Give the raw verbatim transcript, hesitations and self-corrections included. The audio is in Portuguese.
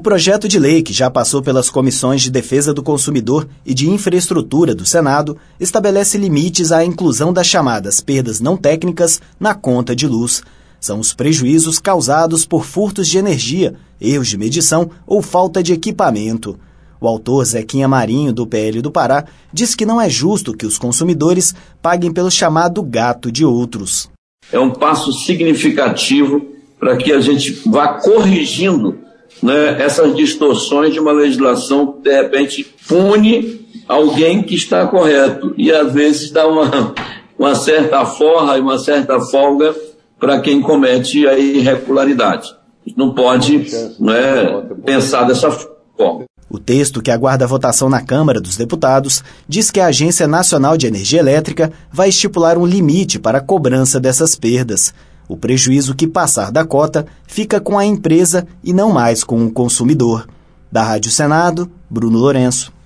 projeto de lei, que já passou pelas comissões de Defesa do Consumidor e de Infraestrutura do Senado, estabelece limites à inclusão das chamadas perdas não técnicas na conta de luz. São os prejuízos causados por furtos de energia, erros de medição ou falta de equipamento. O autor Zequinha Marinho, do P L do Pará, diz que não é justo que os consumidores paguem pelo chamado gato de outros. É um passo significativo para que a gente vá corrigindo, né, essas distorções de uma legislação que, de repente, pune alguém que está correto e, às vezes, dá uma, uma certa forra e uma certa folga para quem comete a irregularidade. Não pode, né, pensar dessa forma. O texto, que aguarda a votação na Câmara dos Deputados, diz que a Agência Nacional de Energia Elétrica vai estipular um limite para a cobrança dessas perdas. O prejuízo que passar da cota fica com a empresa e não mais com o consumidor. Da Rádio Senado, Bruno Lourenço.